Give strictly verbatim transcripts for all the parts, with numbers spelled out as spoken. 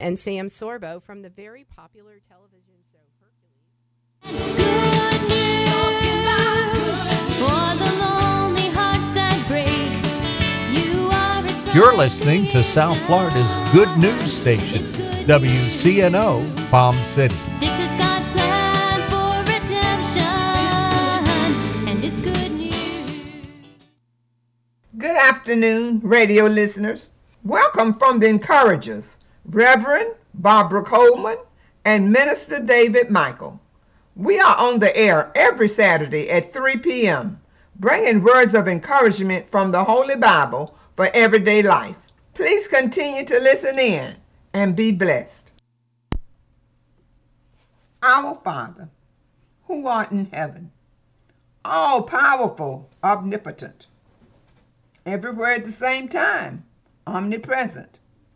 and Sam Sorbo from the very popular television show Hercules. Good news for the lonely hearts that break. You are his You're listening to South Florida's Good News Station, W C N O Palm City. This is God's plan for redemption, and it's good news. Good afternoon, radio listeners. Welcome from the Encouragers, Reverend Barbara Coleman and Minister David Michael. We are on the air every Saturday at three p.m., bringing words of encouragement from the Holy Bible for everyday life. Please continue to listen in and be blessed. Our Father, who art in heaven, all powerful, omnipotent, everywhere at the same time, omnipresent,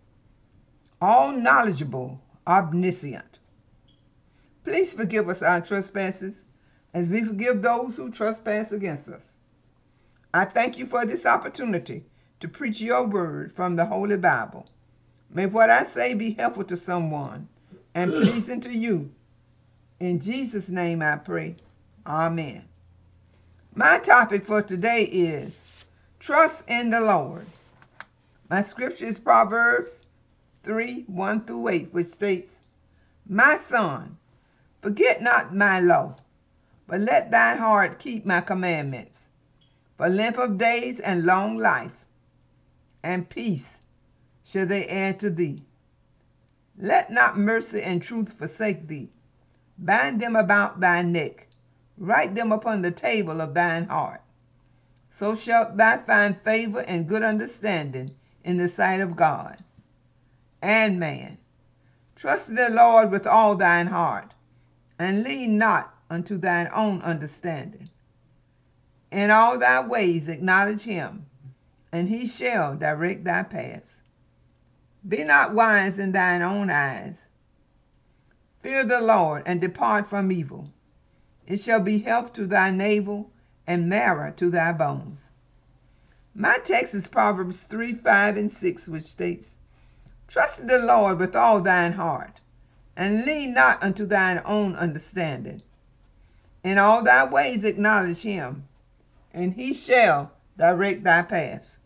all knowledgeable, omniscient. Please forgive us our trespasses as we forgive those who trespass against us. I thank you for this opportunity to preach your word from the Holy Bible. May what I say be helpful to someone and pleasing to you. In Jesus' name I pray. Amen. My topic for today is trust in the Lord. My scripture is Proverbs three, one through eight, which states, My son, forget not my law, but let thine heart keep my commandments. For length of days and long life, and peace shall they add to thee. Let not mercy and truth forsake thee. Bind them about thy neck. Write them upon the table of thine heart. So shalt thou find favor and good understanding in the sight of God and man. Trust in the Lord with all thine heart, and lean not unto thine own understanding. In all thy ways acknowledge him, and he shall direct thy paths. Be not wise in thine own eyes. Fear the Lord, and depart from evil. It shall be health to thy navel, and marrow to thy bones. My text is Proverbs three, five, and six, which states, Trust in the Lord with all thine heart, and lean not unto thine own understanding. In all thy ways acknowledge him, and he shall direct thy paths.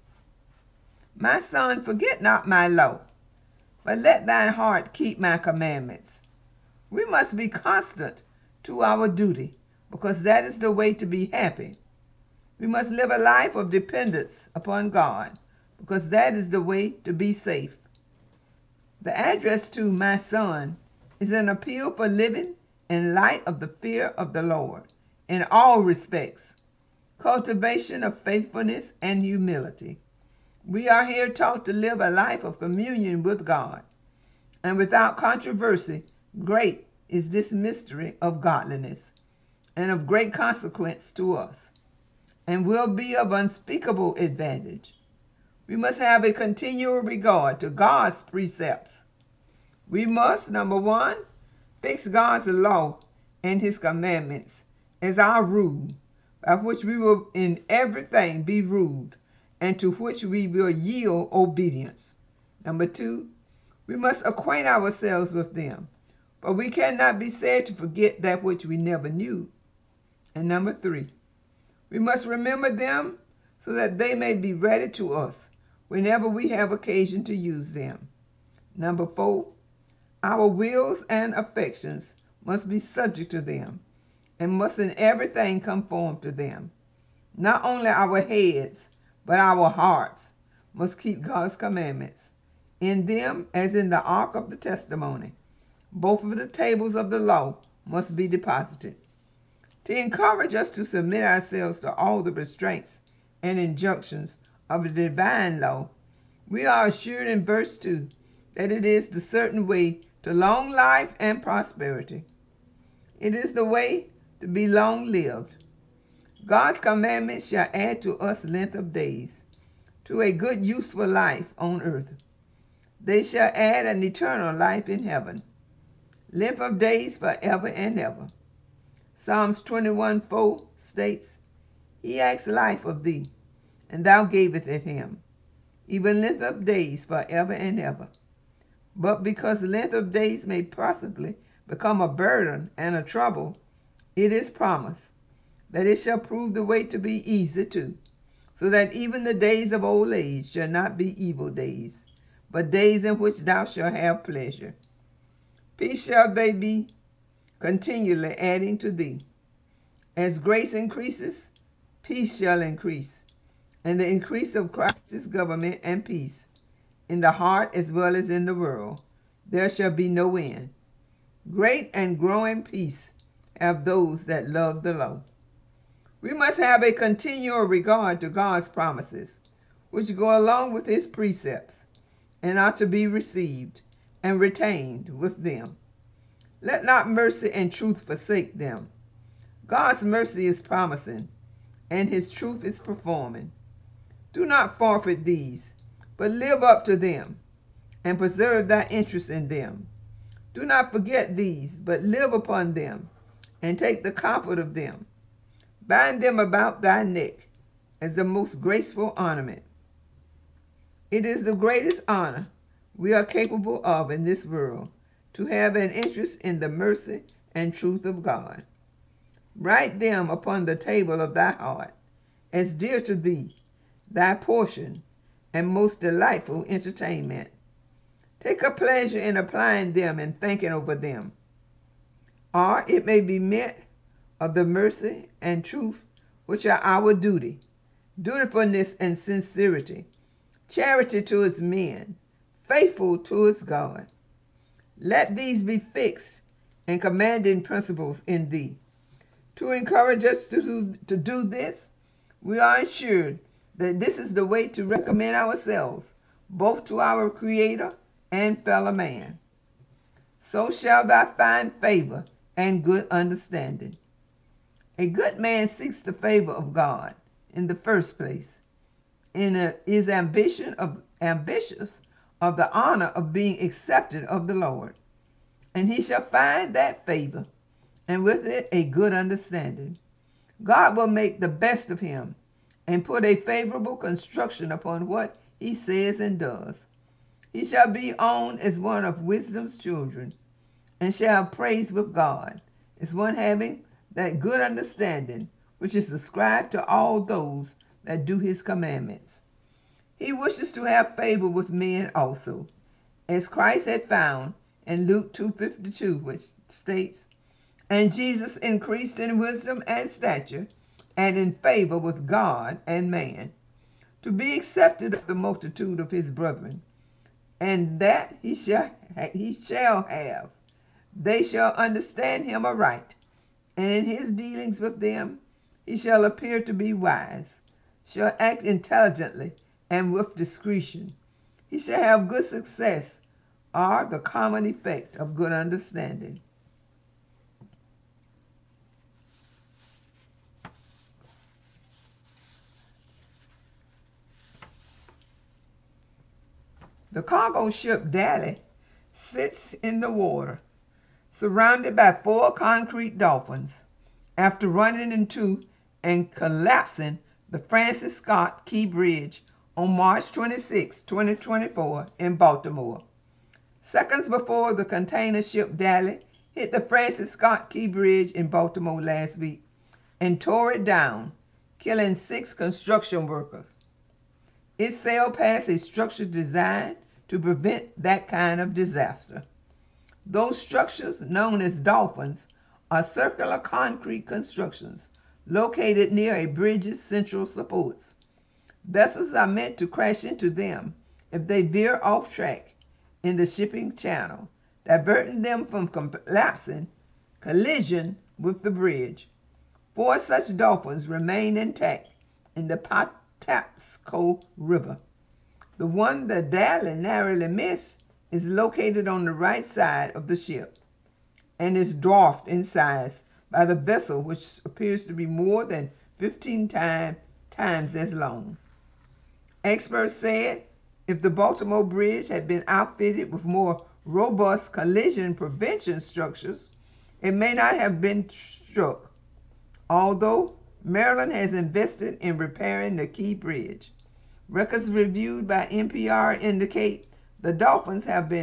My son, forget not my law, but let thine heart keep my commandments. We must be constant to our duty, because that is the way to be happy. We must live a life of dependence upon God, because that is the way to be safe. The address to my son is an appeal for living in light of the fear of the Lord in all respects, cultivation of faithfulness and humility. We are here taught to live a life of communion with God, and without controversy, great is this mystery of godliness, and of great consequence to us, and will be of unspeakable advantage. We must have a continual regard to God's precepts. We must, number one, fix God's law and his commandments as our rule, by which we will in everything be ruled, and to which we will yield obedience. Number two, we must acquaint ourselves with them, for we cannot be said to forget that which we never knew. And number three, we must remember them so that they may be ready to us whenever we have occasion to use them. Number four, our wills and affections must be subject to them, and must in everything conform to them. Not only our heads, but our hearts must keep God's commandments. In them, as in the ark of the testimony, both of the tables of the law must be deposited. To encourage us to submit ourselves to all the restraints and injunctions of the divine law, we are assured in verse two that it is the certain way to long life and prosperity. It is the way to be long-lived. God's commandments shall add to us length of days, to a good useful life on earth. They shall add an eternal life in heaven, length of days forever and ever. Psalms twenty-one, four states, He asked life of thee, and thou gavest it him, even length of days forever and ever. But because length of days may possibly become a burden and a trouble, it is promised that it shall prove the way to be easy too, so that even the days of old age shall not be evil days, but days in which thou shalt have pleasure. Peace shall they be continually adding to thee. As grace increases, peace shall increase, and the increase of Christ's government and peace, in the heart as well as in the world, there shall be no end. Great and growing peace have those that love the Lord. We must have a continual regard to God's promises, which go along with his precepts, and are to be received and retained with them. Let not mercy and truth forsake them. God's mercy is promising, and his truth is performing. Do not forfeit these, but live up to them, and preserve thy interest in them. Do not forget these, but live upon them, and take the comfort of them. Bind them about thy neck as the most graceful ornament. It is the greatest honor we are capable of in this world, to have an interest in the mercy and truth of God. Write them upon the table of thy heart, as dear to thee, thy portion and most delightful entertainment. Take a pleasure in applying them and thinking over them. Or it may be meant of the mercy and truth which are our duty, dutifulness and sincerity, charity towards men, faithful towards God. Let these be fixed and commanding principles in thee. To encourage us to do, to do this, we are assured that this is the way to recommend ourselves both to our Creator and fellow man. So shall thou find favor and good understanding. A good man seeks the favor of God in the first place, and is ambition of, ambitious of the honor of being accepted of the Lord. And he shall find that favor, and with it a good understanding. God will make the best of him, and put a favorable construction upon what he says and does. He shall be owned as one of wisdom's children, and shall praise with God, as one having that good understanding which is ascribed to all those that do his commandments. He wishes to have favor with men also, as Christ had found in Luke two fifty-two, which states, "And Jesus increased in wisdom and stature, and in favor with God and man, to be accepted of the multitude of his brethren, and that he shall he shall have. They shall understand him aright, and in his dealings with them he shall appear to be wise, shall act intelligently and with discretion. He shall have good success, or the common effect of good understanding." The cargo ship Dali sits in the water, surrounded by four concrete dolphins, after running into and collapsing the Francis Scott Key Bridge on March twenty-sixth, twenty twenty-four in Baltimore. Seconds before the container ship Dali hit the Francis Scott Key Bridge in Baltimore last week and tore it down, killing six construction workers. It sailed past a structure designed to prevent that kind of disaster. Those structures, known as dolphins, are circular concrete constructions located near a bridge's central supports. Vessels are meant to crash into them if they veer off track in the shipping channel, diverting them from collapsing collision with the bridge. Four such dolphins remain intact in the Patapsco River. The one that Dali narrowly missed is located on the right side of the ship and is dwarfed in size by the vessel, which appears to be more than fifteen time, times as long. Experts said if the Baltimore Bridge had been outfitted with more robust collision prevention structures, it may not have been struck, although Maryland has invested in repairing the Key Bridge. Records reviewed by N P R indicate the dolphins have been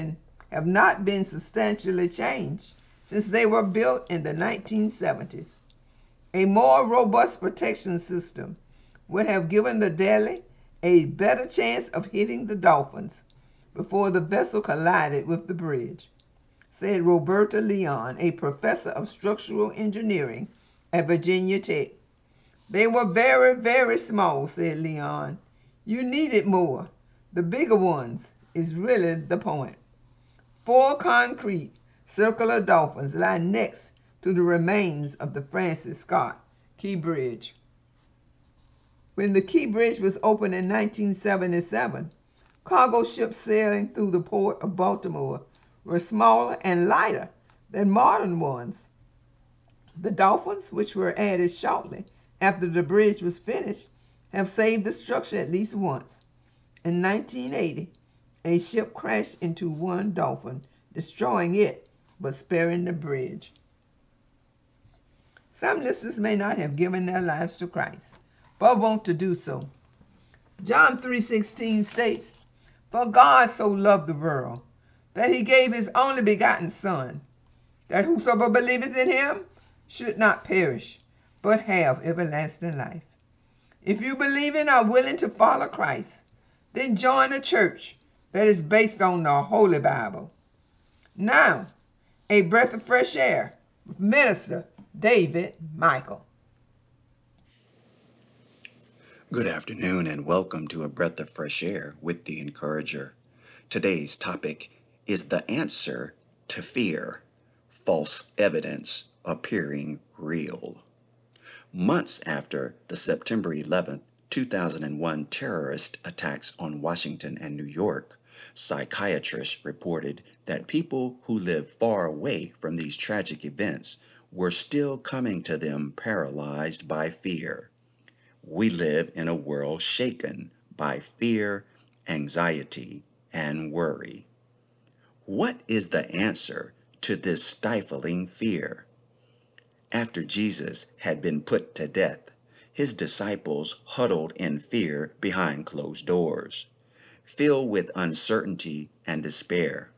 have not been substantially changed since they were built in the nineteen seventies. A more robust protection system would have given the Delhi a better chance of hitting the dolphins before the vessel collided with the bridge, said Roberta Leon, a professor of structural engineering at Virginia Tech. They were very, very small, said Leon. You needed more. The bigger ones is really the point. Four concrete circular dolphins lie next to the remains of the Francis Scott Key Bridge. When the Key Bridge was opened in nineteen seventy-seven, cargo ships sailing through the port of Baltimore were smaller and lighter than modern ones. The dolphins, which were added shortly after the bridge was finished, have saved the structure at least once. In nineteen eighty, a ship crashed into one dolphin, destroying it but sparing the bridge. Some listeners may not have given their lives to Christ, but want to do so. John three sixteen states, "For God so loved the world, that he gave his only begotten Son, that whosoever believeth in him should not perish, but have everlasting life." If you believe and are willing to follow Christ, then join a church that is based on the Holy Bible. Now, a breath of fresh air with Minister David Michael. Good afternoon and welcome to A Breath of Fresh Air with the Encourager. Today's topic is the answer to fear, false evidence appearing real. Months after the September eleventh, two thousand one terrorist attacks on Washington and New York, psychiatrists reported that people who live far away from these tragic events were still coming to them paralyzed by fear. We live in a world shaken by fear, anxiety, and worry. What is the answer to this stifling fear? After Jesus had been put to death, his disciples huddled in fear behind closed doors, filled with uncertainty and despair.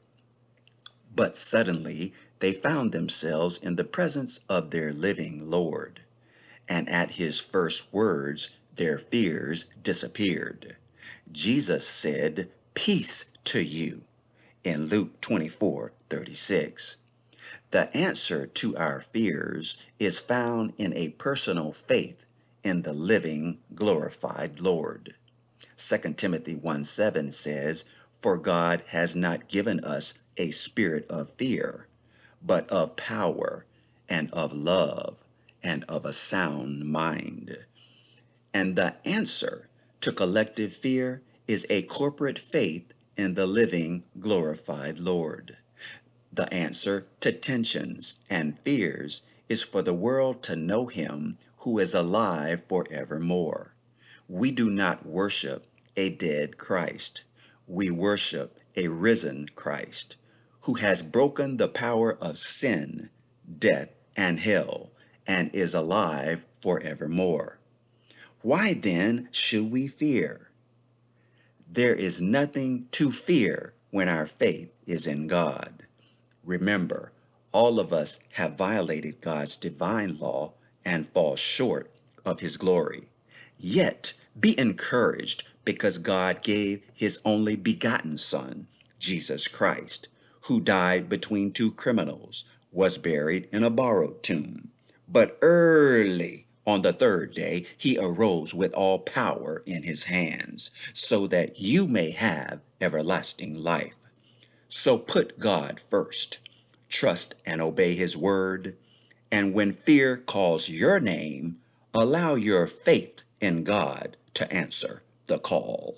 But suddenly they found themselves in the presence of their living Lord, and at his first words, their fears disappeared. Jesus said, "Peace to you," in Luke twenty-four thirty-six. The answer to our fears is found in a personal faith in the living, glorified Lord. Second Timothy one seven says, "For God has not given us a spirit of fear, but of power and of love and of a sound mind." And the answer to collective fear is a corporate faith in the living, glorified Lord. The answer to tensions and fears is for the world to know him who is alive forevermore. We do not worship a dead Christ. We worship a risen Christ who has broken the power of sin, death, and hell, and is alive forevermore. Why then should we fear? There is nothing to fear when our faith is in God. Remember, all of us have violated God's divine law and fall short of his glory. Yet be encouraged because God gave his only begotten Son, Jesus Christ, who died between two criminals, was buried in a borrowed tomb. But early on the third day, he arose with all power in his hands, so that you may have everlasting life. So put God first, trust and obey his word, and when fear calls your name, allow your faith in God to answer the call.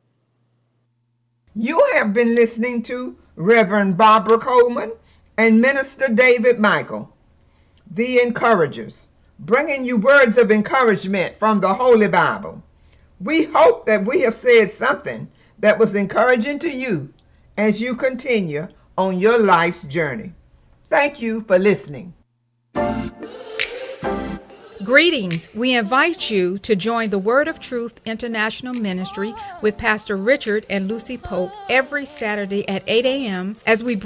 You have been listening to Reverend Barbara Coleman and Minister David Michael, the Encouragers, bringing you words of encouragement from the Holy Bible. We hope that we have said something that was encouraging to you as you continue on your life's journey. Thank you for listening. Greetings. We invite you to join the Word of Truth International Ministry with Pastor Richard and Lucy Pope every Saturday at eight a.m. as we